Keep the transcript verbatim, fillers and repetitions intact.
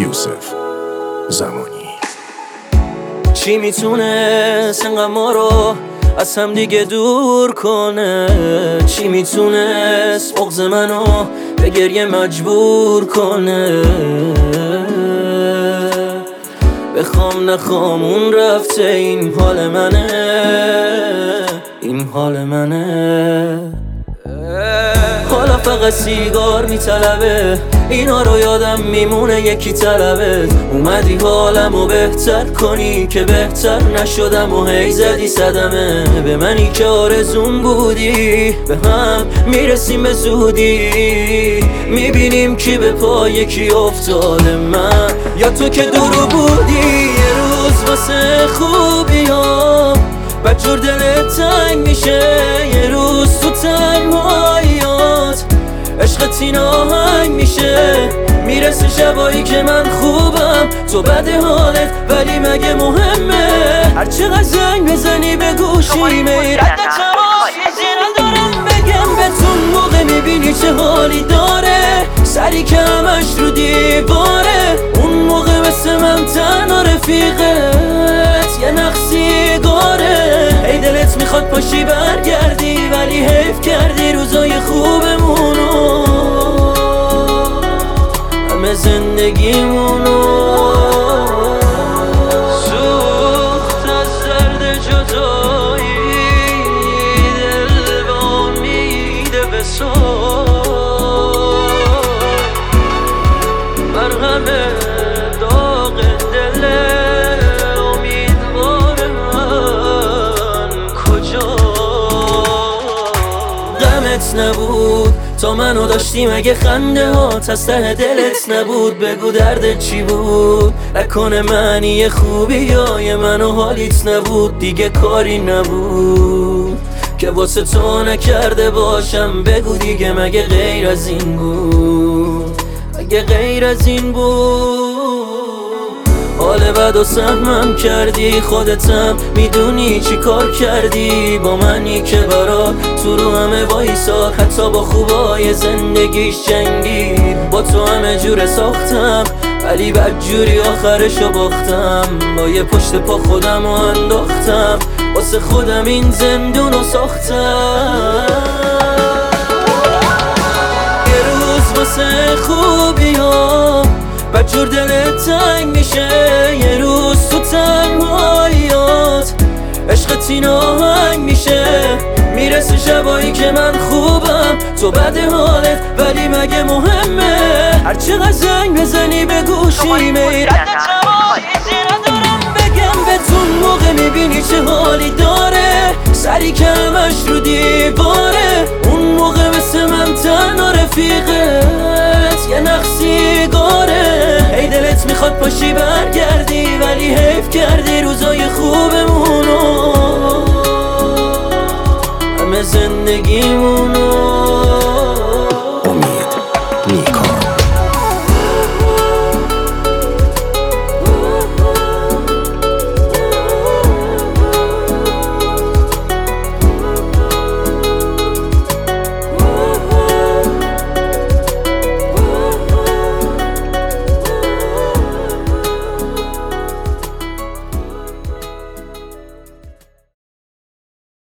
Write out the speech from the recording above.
یوسف زمانی. چی میتونست انقدر ما رو از هم دیگه دور کنه؟ چی میتونست بغض منو به گریه مجبور کنه؟ بخوام نخوام اون رفته، این حال منه، این حال منه. حالا فقط سیگار میطلبه، اینا رو یادم میمونه یکی طلبه. اومدی حالمو بهتر کنی که بهتر نشدم و هی زدی صدمه به منی که آرزون بودی. به هم میرسیم به زودی، میبینیم کی به پای کی افتاده، من یا تو که دورو بودی. یه روز واسه خوبی ها بدجور دلت تنگ میشه، یه روز تو تنهاییات عشقت این آهنگ میشه. میرسه شبایی که من خوبم تو بده حالت، ولی مگه مهمه هر چقدر زنگ بزنی به گوشی میرد تماس چیزی ندارم بگم بهتون. موقع میبینی چه حالی داره، سری که همش رو دیواره. اون موقع مثل من تنها رفیقت یه نقصی گاره. ای دلت میخواد پاشی برگردی، ولی حیف کردی روزای خوبمونو، همه زندگیمونو. سوخت از درد جدایی، دل به امیده به مرهم داغ دل امیدوار من کجا؟ غمت نبود تا منو داشتی، مگه خنده هات از ته دلت نبود؟ بگو دردت چی بود؟ نکنه معنی خوبی یا منو حالیت نبود؟ دیگه کاری نبود که واسه تو نکرده باشم. بگو دیگه مگه غیر از این بود؟ مگه غیر از این بود؟ حال بد و سهمم کردی، خودتم میدونی چی کار کردی با منی که برات تو رو همه وایساد، حتی با خوبای زندگیش جنگید. با تو همه جوره ساختم ولی بدجوری آخرشو باختم. با یه پشت پا خودم رو انداختم، واسه خودم این زندونو ساختم. یه روز واسه خوبی ها بدجور دلت تنگ میشه، یه روز تو تنهاییات عشقت این آهنگ میشه. میرسه شبایی که من خوبم تو بده حالت، ولی مگه مهمه هر چقدر زنگ بزنی به گوشی میرد تماس چیزی ندارم بگم بهتون. موقع میبینی چه حالی داره، سری که همش رو دیواره. اون موقع مثل من تنها رفیقت یه نقصی گاره. ای دلت میخواد پاشی برگردی، ولی حیف کردی روزای خوبمونو، همه زندگیمونو.